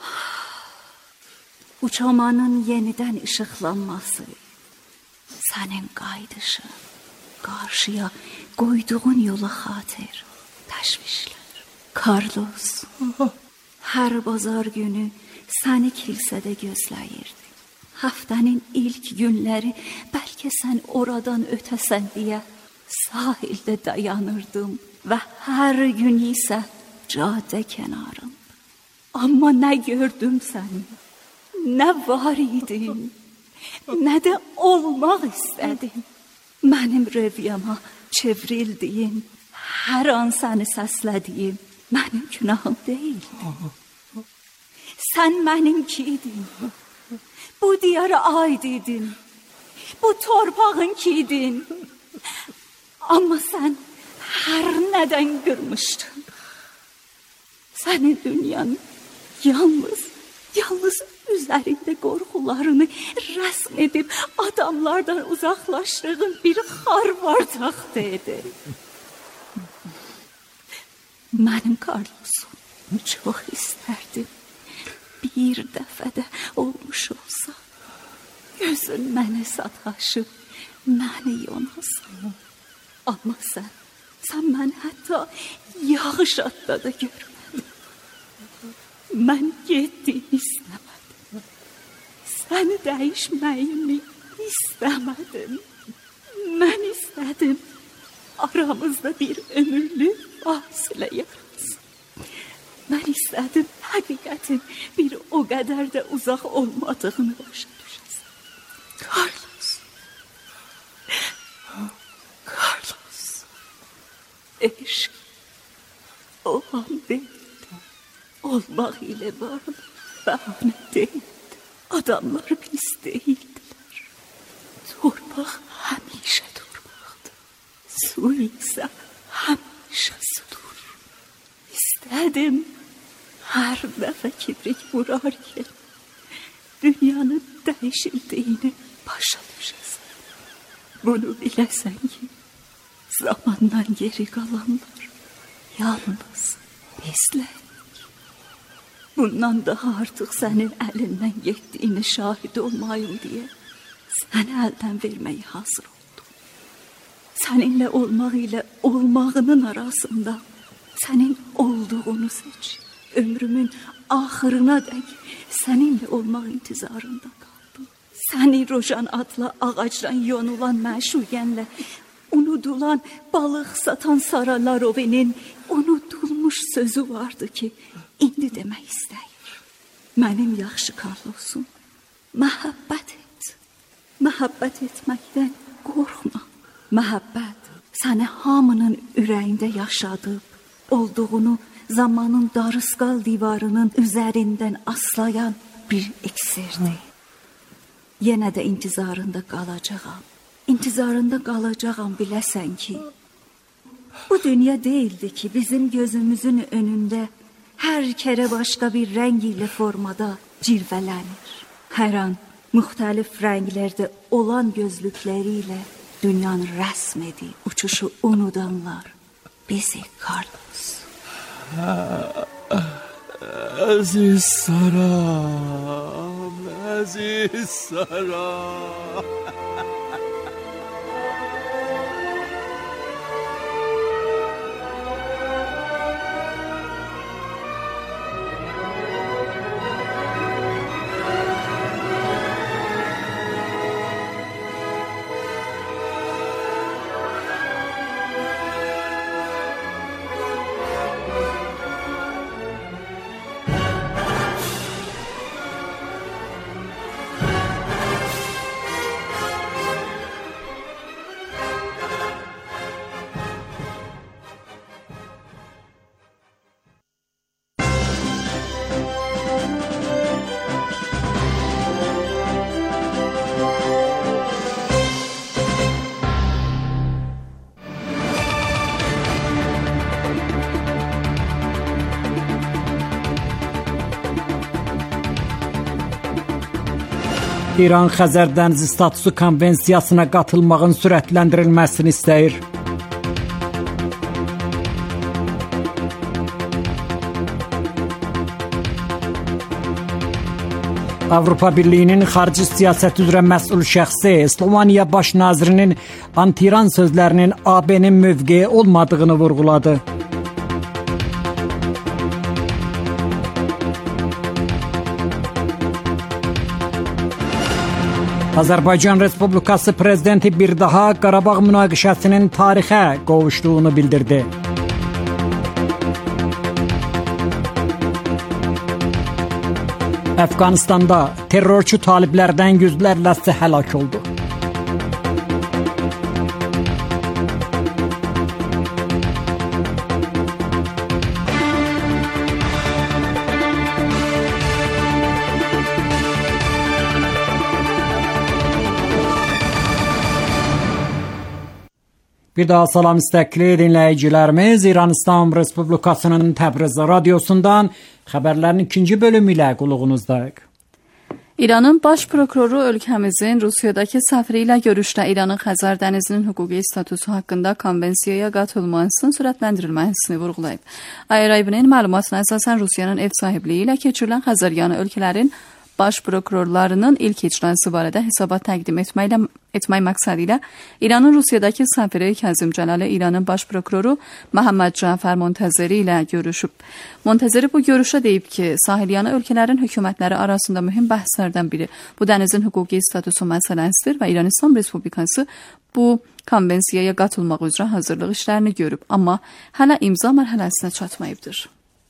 Uçamanın yenidən işıqlanması, sənin qayıdışın, qarşıya qoyduğun yola xatir, təşvişlər. Carlos, hər bazar günü səni kilsədə gözləyirdi. Həftənin ilk günləri bəlkə sən oradan ötəsən deyə sahildə dayanırdım və hər gün isə caddə kənarında. Amma nə gördüm səni, nə var idin, nə də olmaq istədim. Mənim röviyama çevrildiyin, hər an səni səslədiyim mənim günahım deyil. Sən mənimkiydin, bu diyara aid idin, bu torpağınkiydin. Amma sən hər nədən qırmışdın. Sənin dünyanı yalnız üzərində qorxularını rəsm edib adamlardan uzaqlaşdığın bir xarvardaqda edir. Mənim Carlosum çox istərdim. Bir dəfədə olmuş olsa, gözün mənə sataşıb, məni yonasan. Amma sən məni hətta yağış atda da görmədin. Mən getdiyini istəmədim. Səni dəyişməyimi istəmədim. Mən istədim aramızda bir ömürlük fasilə yaratsın. Mən istədim həqiqətin bir o qədər də uzaq olmadığını başa düşəsən. Carlos, eşq olan deyildi, olmaq ilə vardı, bəhanə deyildi. Adamlar pis deyildilər. Torpaq həmişə torpaqdır, su isə həmişə sudur. İstədim hər dəfə kibrik vurarkən dünyanın dəyişildiyini başa düşəsən. Bunu biləsən ki, zamandan geri qalanlar yalnız bizlik. Bundan daha artıq sənin əlindən getdiyini şahid olmayım deyə səni əldən verməyə hazır oldum. Səninlə olmaq ilə olmağının arasında sənin olduğunu seç. Ömrümün axırına dək səninlə olmaq intizarında qaldım. Səni Rojan adlı ağacdan yonulan məşuqənlə unudulan balıq satan Sara Larovenin unudulmuş sözü vardı ki, indi demək istəyir. Mənim yaxşı Carlosum, məhəbbət et. Məhəbbət etməkdən qorxma. Məhəbbət səni hamının ürəyində yaşadıb, olduğunu zamanın darısqal divarının üzərindən aslayan bir iksirdir. Yenə də intizarında qalacağam. İntizarında qalacağam biləsən ki, bu dünya deyildi ki, bizim gözümüzün önündə hər kərə başqa bir rəng ilə formada cilvələnir. Hər an müxtəlif rənglərdə olan gözlükləri ilə dünyanı rəsm edib uçuşu unudanlar bizi Carlos. Əziz Saram, əziz Saram. İran Xəzər dənizi statusu konvensiyasına qatılmağın sürətləndirilməsini istəyir. Avropa Birliyinin xarici siyasət üzrə məsul şəxsi Sloveniya baş nazirinin anti-İran sözlərinin AB-nin mövqeyi olmadığını vurğuladı. Azərbaycan Respublikası prezidenti bir daha Qarabağ münaqişəsinin tarixə qovuşduğunu bildirdi. Əfqanistanda terrorçu taliblərdən yüzlərləsi həlak oldu. Bir daha salam istekli dinleyicilerimiz, İran İslam Respublikası'nın Təbriz radyosundan xəbərlərin ikinci bölümü ilə qulluğunuzdayıq. İranın baş prokuroru ölkəmizin Rusiyadakı səfiri ilə görüşdə İranın Xəzər dənizinin hüquqi statusu haqqında konvensiyaya qatılmasının sürətləndirilməsini vurğulayıb. IRIB-nin məlumatına əsasən Rusiyanın ev sahibliyi ilə keçirilən Xəzəryanı ölkələrin baş prokurorlarının ilk icrası barədə hesabat təqdim etmək məqsədi ilə İranın Rusiyadakı səfiri Kazım Cəlali İranın baş prokuroru Məhəmməd Cəfər Montəzeri ilə görüşüb. Montəzeri bu görüşdə deyib ki, sahilyanı ölkələrin hökumətləri arasında mühüm bəhslərdən biri bu dənizin hüquqi statusu məsələsidir və İran İslam Respublikası bu konvensiyaya qatılmaq üzrə hazırlıq işlərini görüb, amma hələ imza mərhələsinə çatmayıbdır.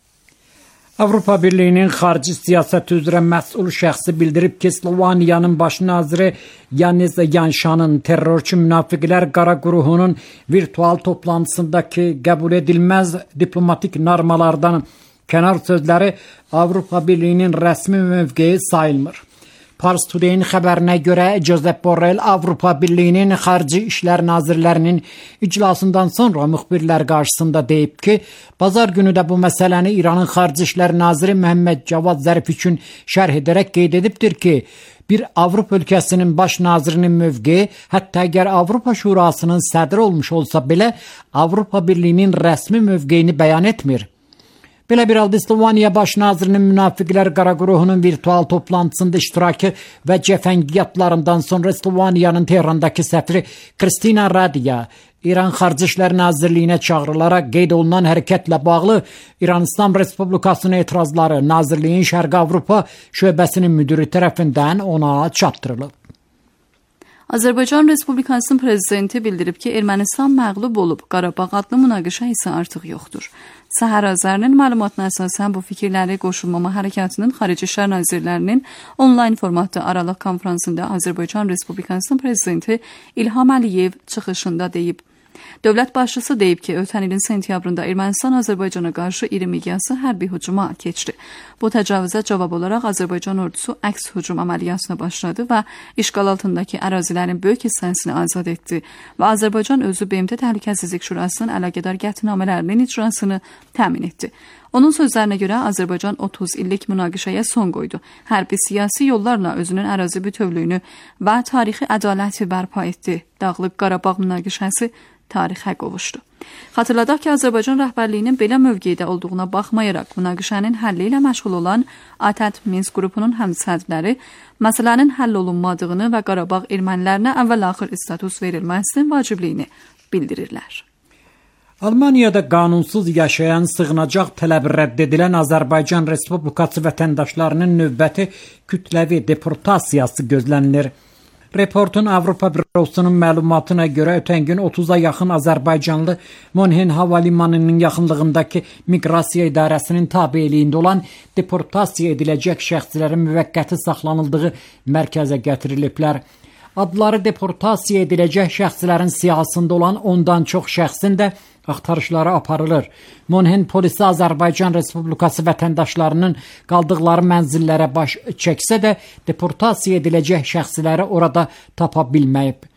Avropa Birliyinin xarici siyasət üzrə məsul şəxsi bildirib ki, Sloveniyanın baş naziri Janez Janšanın terrorçu münafiqlər qara qruhunun virtual toplantısındakı qəbul edilməz diplomatik normalardan kənar sözləri Avropa Birliyinin rəsmi mövqeyi sayılmır. Pars Today'nin xəbərinə görə Josep Borrell Avropa Birliyinin Xarici İşlər Nazirlərinin iclasından sonra müxbirlər qarşısında deyib ki, bazar günü də bu məsələni İranın Xarici İşlər Naziri Məhəmməd Cavad Zərif üçün şərh edərək qeyd edibdir ki, bir Avropa ölkəsinin baş nazirinin mövqeyi, hətta əgər Avropa Şurasının sədri olmuş olsa belə, Avropa Birliyinin rəsmi mövqeyini bəyan etmir. Belə bir halda Sloveniya baş nazirinin münafiqlər qara qruhunun virtual toplantısında iştirakı və cəfəngiyyatlarından sonra Sloveniyanın Tehrandakı səfiri Kristina Radiya İran Xarici İşlər Nazirliyinə çağırılaraq qeyd olunan hərəkətlə bağlı İran İslam Respublikasının etirazları Nazirliyin Şərqi Avropa şöbəsinin müdiri tərəfindən ona çatdırılıb. Azərbaycan Respublikasının prezidenti bildirib ki, Ermənistan məğlub olub, Qarabağ adlı münaqişə isə artıq yoxdur. Səhər Azərinin məlumatına əsasən bu fikirləri qoşulmama hərəkatının Xarici İşlər Nazirlərinin onlayn formatda Aralıq konfransında Azərbaycan Respublikasının prezidenti İlham Əliyev çıxışında deyib. Dövlət başçısı deyib ki, ötən ilin sentyabrında Ermənistan Azərbaycana qarşı iri miqyaslı hərbi hücuma keçdi. Bu təcavüzə cavab olaraq Azərbaycan ordusu əks hücum əməliyyatına başladı və işğal altındakı ərazilərin böyük hissəsini azad etdi və Azərbaycan özü BMT Təhlükəsizlik Şurasının əlaqədar qətnamələrinin icrasını təmin etdi. Onun sözlərinə görə Azərbaycan 30 illik münaqişəyə son qoydu. Hərbi siyasi yollarla özünün ərazi bütövlüyünü və tarixi ədaləti bərpa etdi. Dağlıq Qarabağ münaqişəsi tarixə qovuşdu. Xatırladaq ki, Azərbaycan rəhbərliyinin belə mövqedə olduğuna baxmayaraq münaqişənin həlli ilə məşğul olan ATƏT Minsk qrupunun həmsədrləri məsələnin həll olunmadığını və Qarabağ ermənilərinə əvvəl-axır status verilməsinin vacibliyini bildirirlər. Almaniyada qanunsuz yaşayan sığınacaq tələbi rədd edilən Azərbaycan Respublikası vətəndaşlarının növbəti kütləvi deportasiyası gözlənilir. Reportun Avropa Bürosunun məlumatına görə ötən gün 30'a yaxın Azərbaycanlı Monhen Hava Limanının yaxınlığındakı Miqrasiya İdarəsinin tabeliyində olan deportasiya ediləcək şəxslərin müvəqqəti saxlanıldığı mərkəzə gətiriliblər. Adları deportasiya ediləcək şəxslərin siyahısında olan 10'dan çox şəxsin də axtarışları aparılır. Monhen polisi Azərbaycan Respublikası vətəndaşlarının qaldıqları mənzillərə baş çəksə də deportasiya ediləcək şəxsləri orada tapa bilməyib.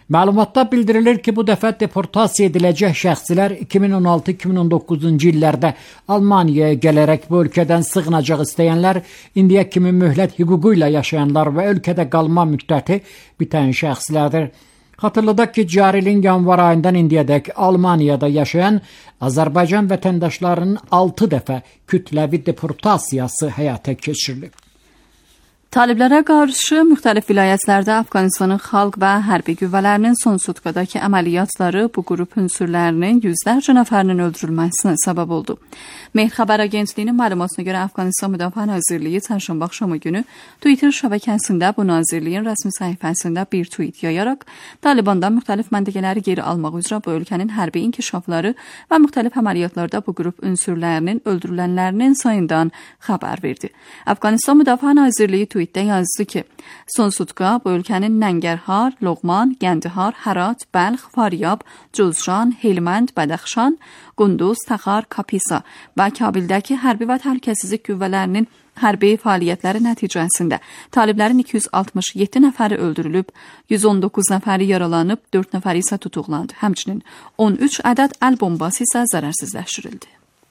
Məlumatda bildirilir ki, bu dəfə deportasiya ediləcək şəxslər 2016-2019-cu illərdə Almaniyaya gələrək bu ölkədən sığınacaq istəyənlər, indiyə kimi möhlət hüququ ilə yaşayanlar və ölkədə qalma müddəti bitən şəxslərdir. Xatırladaq ki, cari ilin yanvar ayından indiyədək Almaniyada yaşayan Azərbaycan vətəndaşlarının 6 dəfə kütləvi deportasiyası həyata keçirilib. Taliblərə qarşı müxtəlif vilayətlərdə Afqanistanın xalq və hərbi qüvvələrinin son sutkadakı əməliyyatları bu qrup ünsürlərinin yüzlərcə nəfərinin öldürülməsinə səbəb oldu. Mehr Xəbər Agentliyinin məlumatına görə Afqanistan Müdafiə Nazirliyi çərşənbə axşamı günü Twitter şəbəkəsində bu nazirliyin rəsmi səhifəsində bir tweet yayaraq Talibandan müxtəlif məntəqələri geri almaq üzrə bu ölkənin hərbi inkişafları və müxtəlif əməliyyatlarda bu qrup ünsürlərinin öldürülənlərinin sayından xəbər verdi. Afqanistan Müdafiə Nazirliyi tweetdə yazdı ki, son sutka bu ölkənin Nəngərhar, Loğman, Gəndihar, Hərat, Bəlx, Faryab, Cuzcan, Helmand, Bədəxşan, Qunduz, Taxar, Kapisa və Kabildəki hərbi və təhlükəsizlik qüvvələrinin hərbi fəaliyyətləri nəticəsində taliblərin 267 nəfəri öldürülüb, 119 nəfəri yaralanıb, 4 nəfəri isə tutuqlandı. Həmçinin 13 ədəd əl bombası isə zərərsizləşdirildi.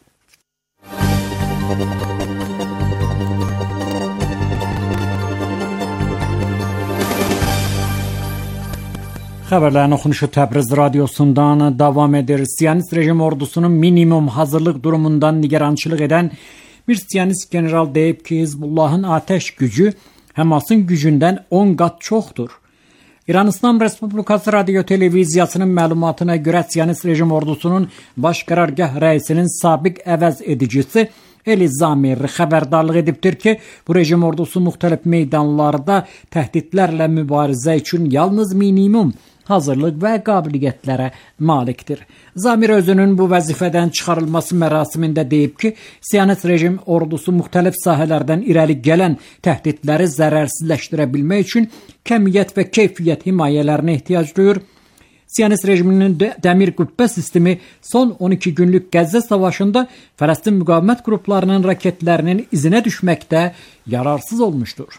Xəbərlərin oxunuşu Təbriz radiosundan davam edir. Siyonist rejim ordusunun minimum hazırlıq durumundan nigarançılıq edən bir siyonist general deyib ki, Hizbullahın atəş gücü Həmasın gücündən 10 qat çoxdur. İran İslam Respublikası Radio Televiziyasının məlumatına görə siyonist rejim ordusunun baş qərargah rəisinin sabiq əvəz edicisi Eli Zamir xəbərdarlıq edibdir ki, bu rejim ordusu müxtəlif meydanlarda təhdidlərlə mübarizə üçün yalnız minimum hazırlıq və qabiliyyətlərə malikdir. Zamir özünün bu vəzifədən çıxarılması mərasimində deyib ki, siyonist rejim ordusu müxtəlif sahələrdən irəli gələn təhdidləri zərərsizləşdirə bilmək üçün kəmiyyət və keyfiyyət himayələrinə ehtiyac duyur. Siyonist rejiminin dəmir qübbə sistemi son 12 günlük Qəzzə savaşında Fələstin müqavimət qruplarının raketlərinin izinə düşməkdə yararsız olmuşdur.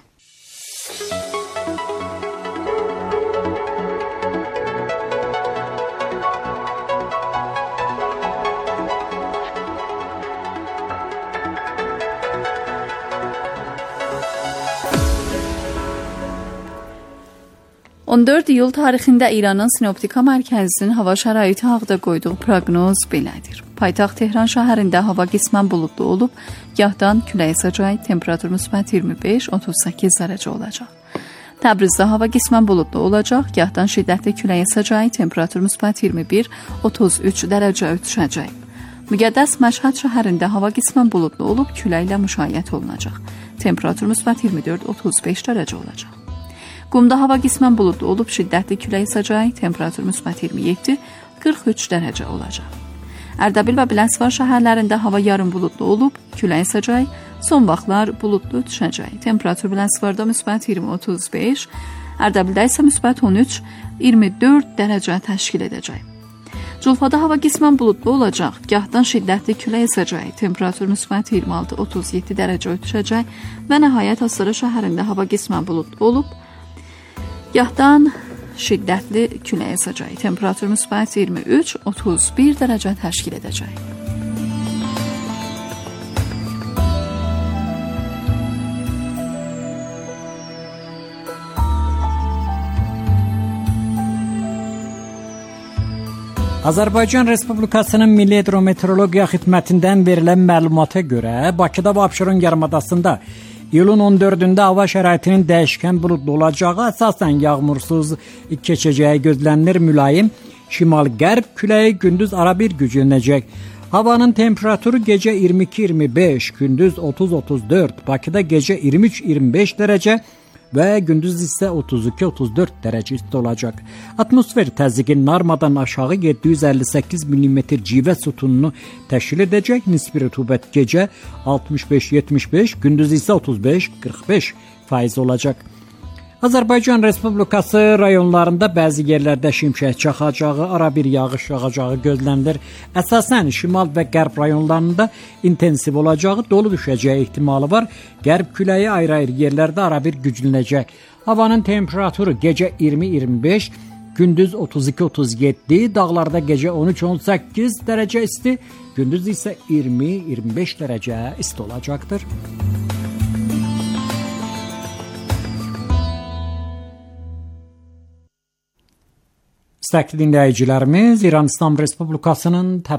...14 iyul tarixində İranın Sinoptika Mərkəzinin hava şəraiti haqqında qoyduğu proqnoz belədir. Paytaxt Tehran şəhərində hava qismən buludlu olub, gahdan külək əsəcək, temperatur müsbət 25-38 dərəcə olacaq. Təbrizdə hava qismən buludlu olacaq, gahdan şiddətli külək əsəcək, temperatur müsbət 21-33 dərəcə düşəcək. Müqəddəs Məşhəd şəhərində hava qismən buludlu olub, küləklə müşayiət olunacaq. Temperatur müsbət 24-35 dərəcə olacaq. Qumda hava qismən buludlu olub, şiddətli külək əsəcək, temperatur müsbət 27-43 dərəcə olacaq. Ərdəbil və Biləsuvar şəhərlərində hava yarım buludlu olub, külək əsəcək, son vaxtlar buludlu düşəcək. Temperatur Biləsuvarda müsbət 20-35, Ərdəbildə isə müsbət 13-24 dərəcə təşkil edəcək. Culfada hava qismən buludlu olacaq, gahdan şiddətli külək əsəcək, temperatur müsbət 26-37 dərəcə düşəcək və nəhayət Astara şəhərində hava qismən buludlu olub, gahdan şiddətli külək əsəcək. Temperatur müsbət 23-31 dərəcə təşkil edəcək. Azərbaycan Respublikasının Milli Hidrometeorologiya Xidmətindən verilən məlumata görə Bakıda və Abşeron yarımadasında İyulun 14-də hava şəraitinin dəyişkən buludlu olacağı, əsasən yağmursuz keçəcəyi gözlənilir. Mülayim şimal-qərb küləyi gündüz arabir güclənəcək. Havanın temperaturu gecə 22-25, gündüz 30-34, Bakıda gecə 23-25 dərəcə və gündüz isə 32-34 dərəcə isti olacaq. Atmosfer təzyiqi normadan aşağı 758 mm civə sütununu təşkil edəcək. Nisbi rütubət gecə 65-75, gündüz isə 35-45% olacaq. Azərbaycan Respublikası rayonlarında bəzi yerlərdə şimşək çaxacağı, arabir yağış yağacağı gözlənilir. Əsasən şimal və qərb rayonlarında intensiv olacağı, dolu düşəcəyi ehtimalı var. Qərb küləyi ayrı-ayrı yerlərdə arabir güclənəcək. Havanın temperaturu gecə 20-25, gündüz 32-37, dağlarda gece 13-18 derece isti, gündüz ise 20-25 derece isti olacaktır. İstekli dinleyicilerimiz, İran İslam Respublikası'nın